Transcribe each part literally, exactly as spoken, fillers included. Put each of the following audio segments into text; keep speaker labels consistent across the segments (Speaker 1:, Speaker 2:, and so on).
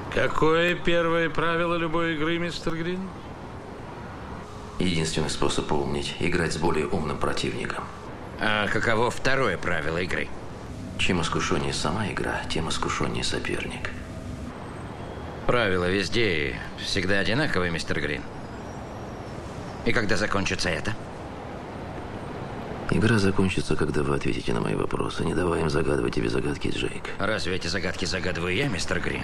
Speaker 1: Какое первое правило любой игры, мистер Грин?
Speaker 2: Единственный способ поумнеть – играть с более умным противником.
Speaker 3: А каково второе правило игры?
Speaker 2: Чем искушеннее сама игра, тем искушеннее соперник.
Speaker 3: Правила везде и всегда одинаковые, мистер Грин. И когда закончится это?
Speaker 2: Игра закончится, когда вы ответите на мои вопросы. Не давай им загадывать тебе загадки, Джейк.
Speaker 3: Разве эти загадки загадываю я, мистер Грин?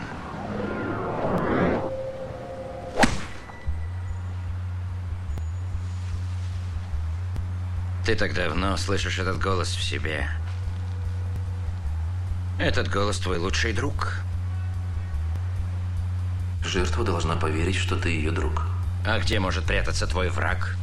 Speaker 3: Ты так давно слышишь этот голос в себе. Этот голос твой лучший друг.
Speaker 2: Жертва должна поверить, что ты ее друг.
Speaker 3: А где может прятаться твой враг?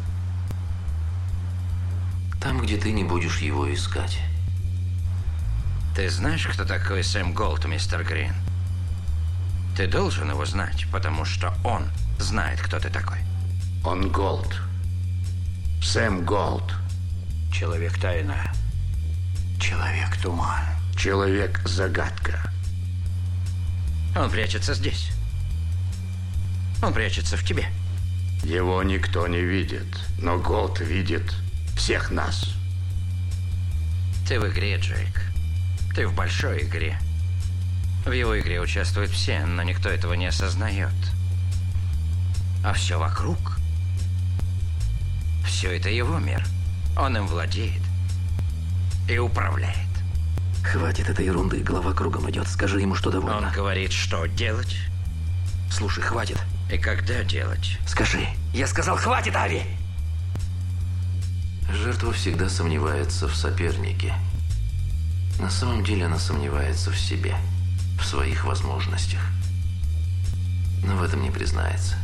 Speaker 2: Там, где ты не будешь его искать.
Speaker 3: Ты знаешь, кто такой Сэм Голд, мистер Грин? Ты должен его знать, потому что он знает, кто ты такой.
Speaker 4: Он Голд. Сэм Голд.
Speaker 5: Человек-тайна. Человек-туман.
Speaker 4: Человек-загадка.
Speaker 3: Он прячется здесь. Он прячется в тебе.
Speaker 4: Его никто не видит, но Голд видит всех нас.
Speaker 3: Ты в игре, Джейк. Ты в большой игре. В его игре участвуют все, но никто этого не осознает. А все вокруг, все это его мир. Он им владеет и управляет.
Speaker 2: Хватит этой ерунды, голова кругом идет. Скажи ему, что довольно.
Speaker 3: Он говорит, что делать.
Speaker 2: Слушай, хватит.
Speaker 3: И когда делать.
Speaker 2: Скажи. Я сказал, хватит, Ави! Жертва всегда сомневается в сопернике. На самом деле она сомневается в себе, в своих возможностях. Но в этом не признается.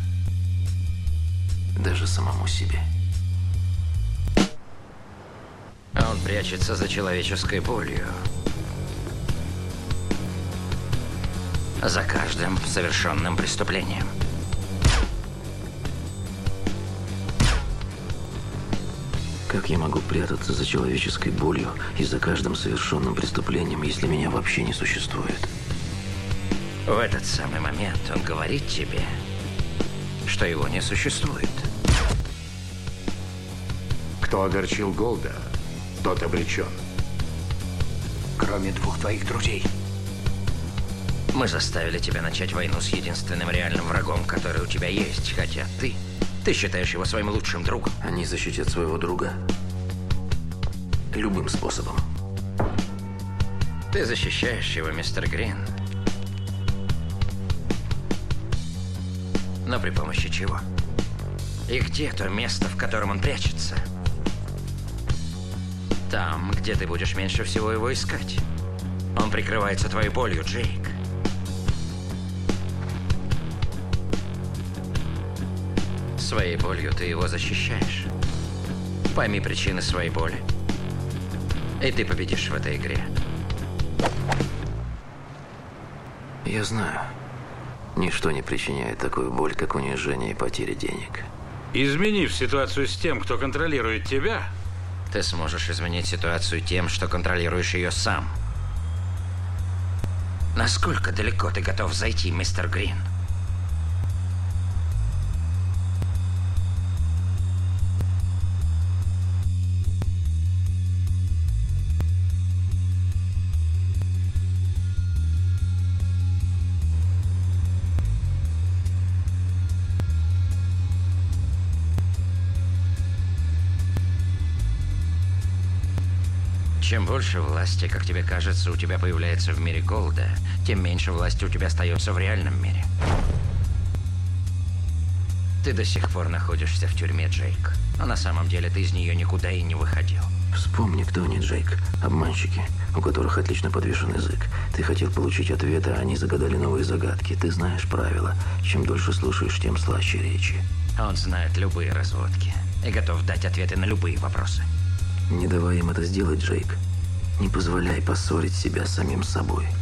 Speaker 2: Даже самому себе.
Speaker 3: А он прячется за человеческой болью. За каждым совершенным преступлением.
Speaker 2: Как я могу прятаться за человеческой болью и за каждым совершенным преступлением, если меня вообще не существует?
Speaker 3: В этот самый момент он говорит тебе, что его не существует.
Speaker 4: Кто огорчил Голда, тот обречен.
Speaker 5: Кроме двух твоих друзей.
Speaker 3: Мы заставили тебя начать войну с единственным реальным врагом, который у тебя есть, хотя ты... Ты считаешь его своим лучшим другом.
Speaker 2: Они защитят своего друга любым способом.
Speaker 3: Ты защищаешь его, мистер Грин. Но при помощи чего? И где то место, в котором он прячется? Там, где ты будешь меньше всего его искать. Он прикрывается твоей болью, Джейк. Своей болью ты его защищаешь. Пойми причины своей боли. И ты победишь в этой игре.
Speaker 2: Я знаю. Ничто не причиняет такую боль, как унижение и потеря денег.
Speaker 1: Изменив ситуацию с тем, кто контролирует тебя,
Speaker 3: ты сможешь изменить ситуацию тем, что контролируешь ее сам. Насколько далеко ты готов зайти, мистер Грин? Чем больше власти, как тебе кажется, у тебя появляется в мире Голда, тем меньше власти у тебя остается в реальном мире. Ты до сих пор находишься в тюрьме, Джейк. А на самом деле ты из нее никуда и не выходил.
Speaker 2: Вспомни, кто они, Джейк. Обманщики, у которых отлично подвешен язык. Ты хотел получить ответы, а они загадали новые загадки. Ты знаешь правила. Чем дольше слушаешь, тем слаще речи.
Speaker 3: Он знает любые разводки и готов дать ответы на любые вопросы.
Speaker 2: Не давай им это сделать, Джейк. Не позволяй поссорить себя с самим собой.